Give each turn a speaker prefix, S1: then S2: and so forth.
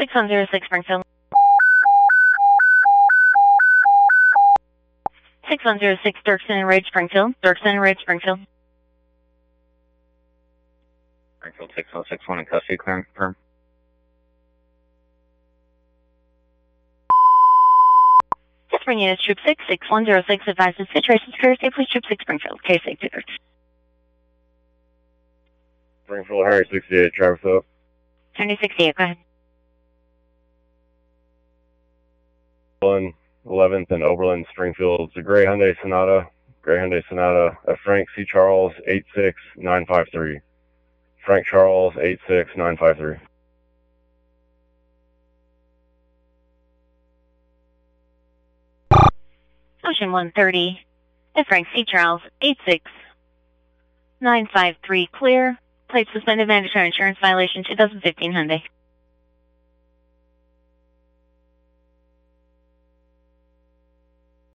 S1: 6106 Springfield. 6106 Dirksen and Ridge, Springfield. Dirksen and Ridge, Springfield.
S2: Springfield 6061 in custody, clearing confirm.
S1: Spring Unit Troop 6, 6106 advises situation secure safely Troop 6 Springfield. Case safety alert.
S3: Springfield Harry 68, Travis up.
S1: Tony 68, go ahead.
S3: 11th and Oberlin, Springfield. It's a gray Hyundai Sonata. A Frank C. Charles 86953. Frank Charles 86953.
S1: Ocean 130 and Frank C. Charles 86953 clear. Plate suspended, mandatory insurance violation 2015 Hyundai.